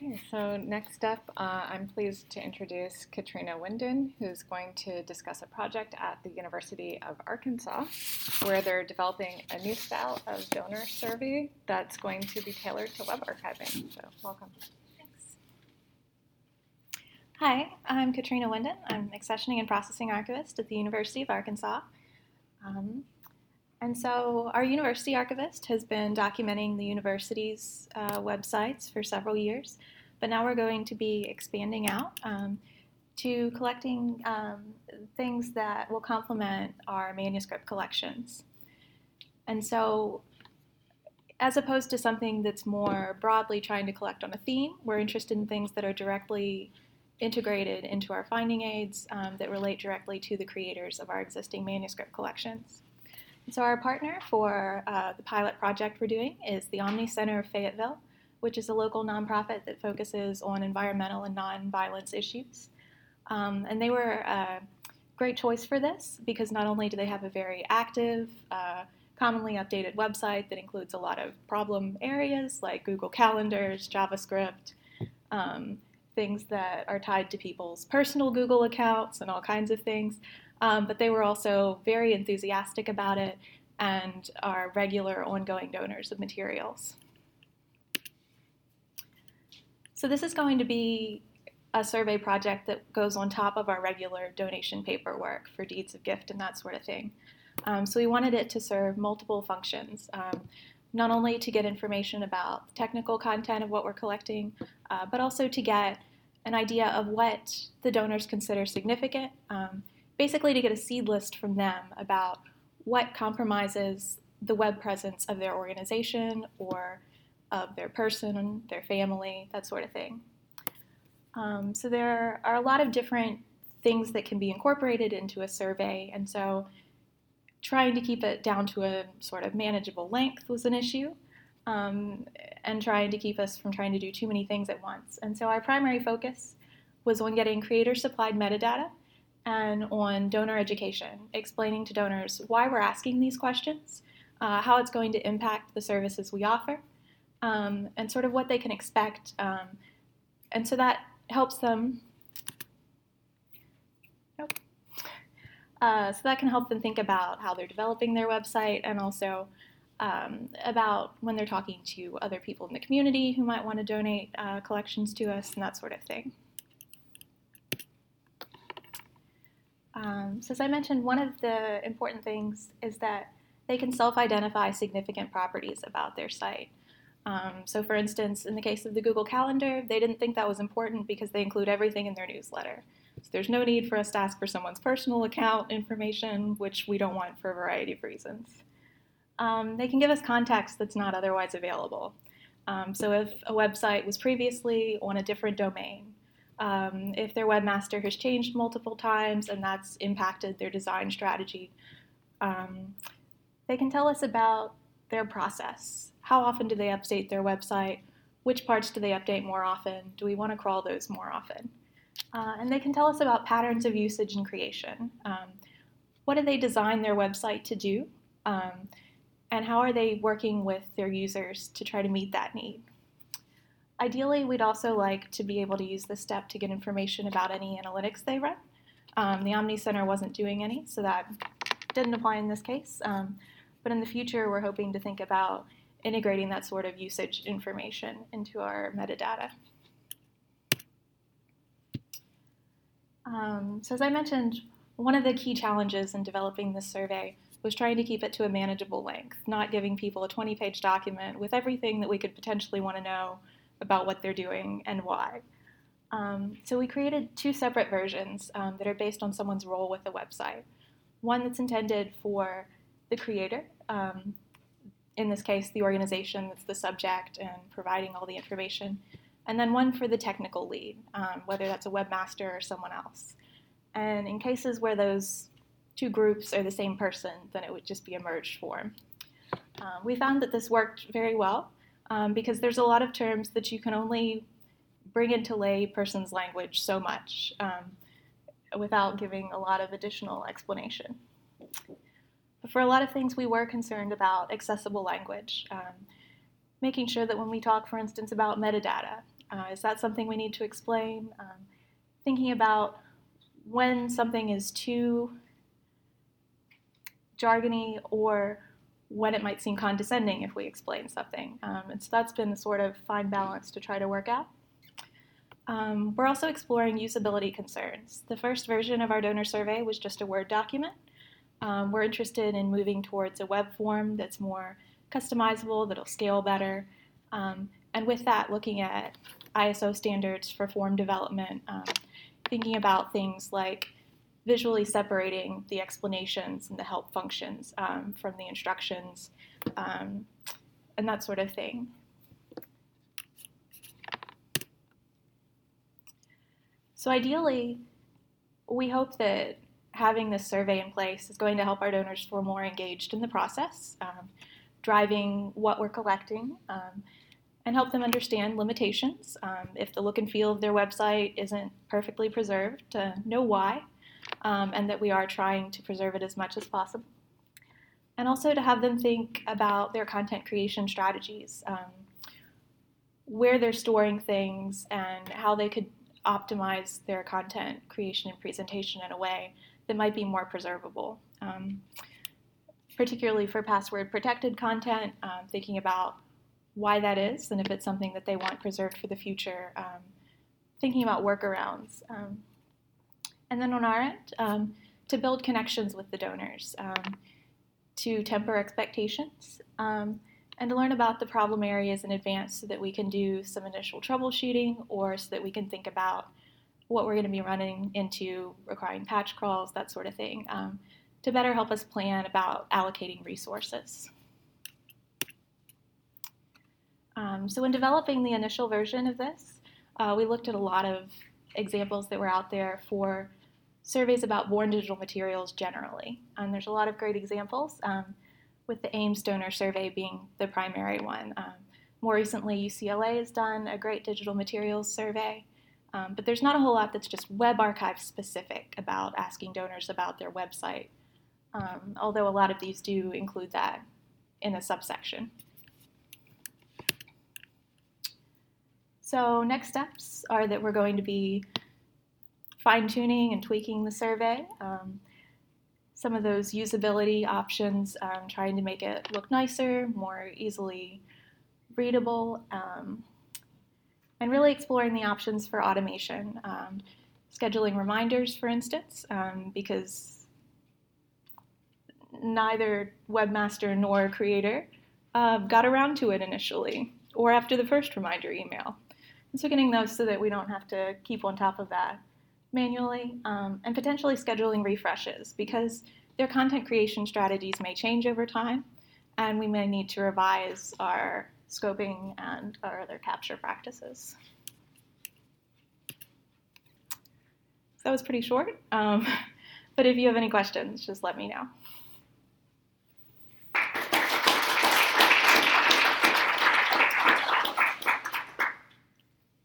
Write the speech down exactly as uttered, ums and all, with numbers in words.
Okay, so next up, uh, I'm pleased to introduce Katrina Winden, who's going to discuss a project at the University of Arkansas, where they're developing a new style of donor survey that's going to be tailored to web archiving. So, welcome. Thanks. Hi, I'm Katrina Winden. I'm accessioning and processing archivist at the University of Arkansas. Um, And so our university archivist has been documenting the university's uh, websites for several years, but now we're going to be expanding out um, to collecting um, things that will complement our manuscript collections. And so as opposed to something that's more broadly trying to collect on a theme, we're interested in things that are directly integrated into our finding aids um, that relate directly to the creators of our existing manuscript collections. So our partner for uh, the pilot project we're doing is the Omni Center of Fayetteville, which is a local nonprofit that focuses on environmental and nonviolence issues. Um, and they were a great choice for this because not only do they have a very active, uh, commonly updated website that includes a lot of problem areas like Google Calendars, JavaScript, um, things that are tied to people's personal Google accounts and all kinds of things. Um, but they were also very enthusiastic about it and are regular ongoing donors of materials. So this is going to be a survey project that goes on top of our regular donation paperwork for deeds of gift and that sort of thing. Um, so we wanted it to serve multiple functions, um, not only to get information about the technical content of what we're collecting, uh, but also to get an idea of what the donors consider significant, um, basically to get a seed list from them about what compromises the web presence of their organization or of their person, their family, that sort of thing. Um, so there are a lot of different things that can be incorporated into a survey, and so trying to keep it down to a sort of manageable length was an issue, um, and trying to keep us from trying to do too many things at once. And so our primary focus was on getting creator-supplied metadata and on donor education, explaining to donors why we're asking these questions, uh, how it's going to impact the services we offer, um, and sort of what they can expect. Um, and so that helps them, nope. Uh, so that can help them think about how they're developing their website and also um, about when they're talking to other people in the community who might want to donate uh, collections to us and that sort of thing. Um, so as I mentioned, one of the important things is that they can self-identify significant properties about their site. Um, so for instance, in the case of the Google Calendar, they didn't think that was important because they include everything in their newsletter. So there's no need for us to ask for someone's personal account information, which we don't want for a variety of reasons. Um, they can give us context that's not otherwise available. Um, so if a website was previously on a different domain, Um, if their webmaster has changed multiple times and that's impacted their design strategy, um, they can tell us about their process. How often do they update their website? Which parts do they update more often? Do we want to crawl those more often? Uh, and they can tell us about patterns of usage and creation. Um, what do they design their website to do? Um, and how are they working with their users to try to meet that need? Ideally, we'd also like to be able to use this step to get information about any analytics they run. Um, the Omni Center wasn't doing any, so that didn't apply in this case. Um, but in the future, we're hoping to think about integrating that sort of usage information into our metadata. Um, so as I mentioned, one of the key challenges in developing this survey was trying to keep it to a manageable length, not giving people a twenty-page document with everything that we could potentially want to know about what they're doing and why. Um, so we created two separate versions um, that are based on someone's role with the website. One that's intended for the creator, um, in this case the organization that's the subject and providing all the information, and then one for the technical lead, um, whether that's a webmaster or someone else. And in cases where those two groups are the same person, then it would just be a merged form. Um, we found that this worked very well, Um, because there's a lot of terms that you can only bring into lay person's language so much um, without giving a lot of additional explanation. But for a lot of things, we were concerned about accessible language, um, making sure that when we talk, for instance, about metadata, Uh, is that something we need to explain? Um, thinking about when something is too jargony or when it might seem condescending if we explain something. Um, and so that's been the sort of fine balance to try to work out. Um, we're also exploring usability concerns. The first version of our donor survey was just a Word document. Um, we're interested in moving towards a web form that's more customizable, that'll scale better. Um, and with that, looking at I S O standards for form development, um, thinking about things like visually separating the explanations and the help functions um, from the instructions, um, and that sort of thing. So ideally, we hope that having this survey in place is going to help our donors feel more engaged in the process, um, driving what we're collecting, um, and help them understand limitations. Um, if the look and feel of their website isn't perfectly preserved, to know why, um, and that we are trying to preserve it as much as possible. And also to have them think about their content creation strategies, um, where they're storing things and how they could optimize their content creation and presentation in a way that might be more preservable. Um, particularly for password protected content, um, thinking about why that is and if it's something that they want preserved for the future, um, thinking about workarounds. Um, and then on our end, um, to build connections with the donors, um, to temper expectations, um, and to learn about the problem areas in advance so that we can do some initial troubleshooting or so that we can think about what we're going to be running into, requiring patch crawls, that sort of thing, um, to better help us plan about allocating resources. Um, so in developing the initial version of this, uh, we looked at a lot of examples that were out there for surveys about born digital materials generally. And there's a lot of great examples, um, with the Ames donor survey being the primary one. Um, more recently, U C L A has done a great digital materials survey, um, but there's not a whole lot that's just Web Archive specific about asking donors about their website, um, although a lot of these do include that in a subsection. So next steps are that we're going to be fine-tuning and tweaking the survey. Um, some of those usability options, um, trying to make it look nicer, more easily readable, um, and really exploring the options for automation. Um, scheduling reminders, for instance, um, because neither webmaster nor creator uh, got around to it initially or after the first reminder email. And so getting those so that we don't have to keep on top of that manually, um, and potentially scheduling refreshes because their content creation strategies may change over time, and we may need to revise our scoping and our other capture practices. So that was pretty short, um, but if you have any questions, just let me know.